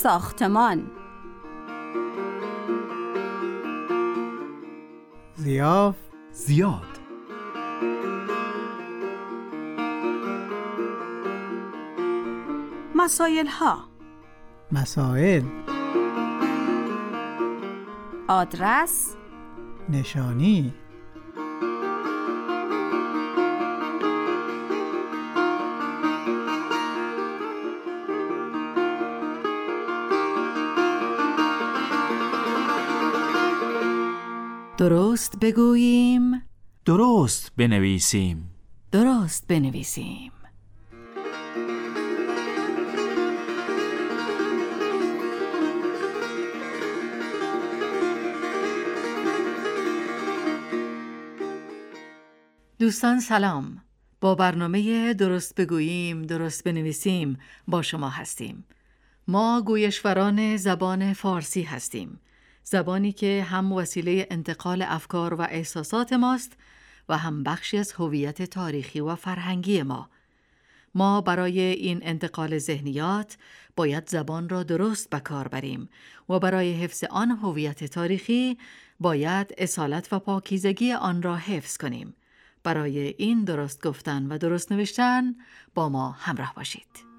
ساختمان. ضیاف، زیاد. مسائل ها. مسائل، آدرس، نشانی، درست بگوییم، درست بنویسیم. درست بنویسیم. دوستان سلام. با برنامه درست بگوییم درست بنویسیم با شما هستیم. ما گویشوران زبان فارسی هستیم، زبانی که هم وسیله انتقال افکار و احساسات ماست و هم بخشی از هویت تاریخی و فرهنگی ما. ما برای این انتقال ذهنیات باید زبان را درست به کار بریم و برای حفظ آن هویت تاریخی باید اصالت و پاکیزگی آن را حفظ کنیم. برای این درست گفتن و درست نوشتن با ما همراه باشید.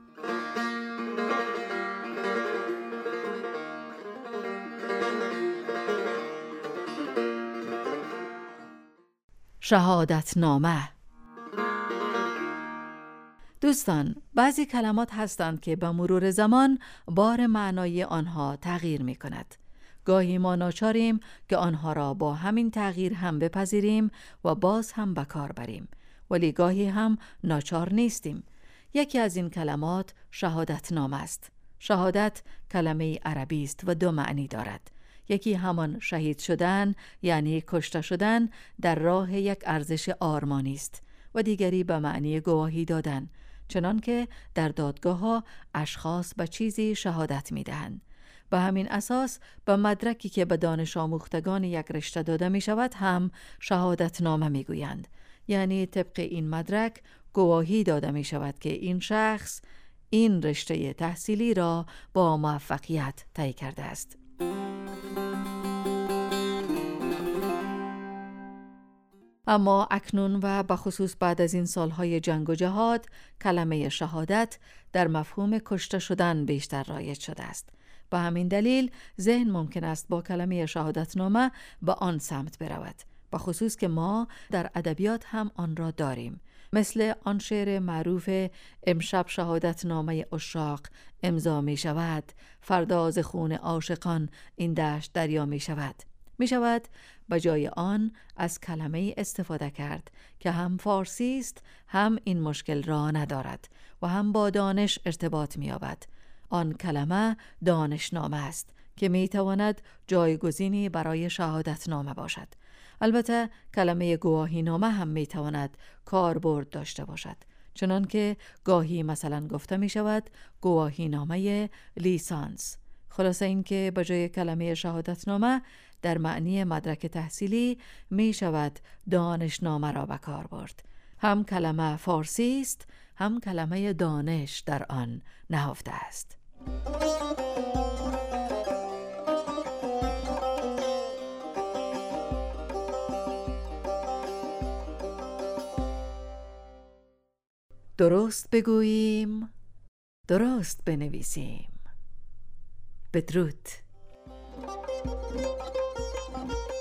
شهادتنامه. دوستان، بعضی کلمات هستند که به مرور زمان بار معنای آنها تغییر می کند. گاهی ما ناچاریم که آنها را با همین تغییر هم بپذیریم و باز هم به کار بریم، ولی گاهی هم ناچار نیستیم. یکی از این کلمات شهادتنامه است. شهادت کلمه عربی است و دو معنی دارد. یکی همان شهید شدن، یعنی کشته شدن در راه یک ارزش آرمانی است، و دیگری به معنی گواهی دادن، چنان که در دادگاه‌ها اشخاص به چیزی شهادت می‌دهند. به همین اساس به مدرکی که به دانش آموختگان یک رشته داده می شود هم شهادتنامه می گویند. یعنی طبق این مدرک گواهی داده می شود که این شخص این رشته تحصیلی را با موفقیت طی کرده است. اما اکنون و به خصوص بعد از این سالهای جنگ و جهاد، کلمه شهادت در مفهوم کشته شدن بیشتر رایج شده است. به همین دلیل ذهن ممکن است با کلمه شهادتنامه به آن سمت برود، به خصوص که ما در ادبیات هم آن را داریم، مثل آن شعر معروف امشب شهادتنامه عشاق امضا می شود، فردا ز خون عاشقان این دشت دریا می شود. می شود به جای آن از کلمه استفاده کرد که هم فارسی است، هم این مشکل را ندارد و هم با دانش ارتباط می یابد. آن کلمه دانشنامه است که می تواند جایگزینی برای شهادتنامه باشد. البته کلمه گواهینامه هم می تواند کاربرد داشته باشد، چنان که گاهی مثلا گفته می شود گواهینامه لیسانس. خلاصه این که به جای کلمه شهادتنامه در معنی مدرک تحصیلی می شود دانشنامه را به کار برد. هم کلمه فارسی است، هم کلمه دانش در آن نهفته است. درست بگوییم، درست بنویسیم. بدرود.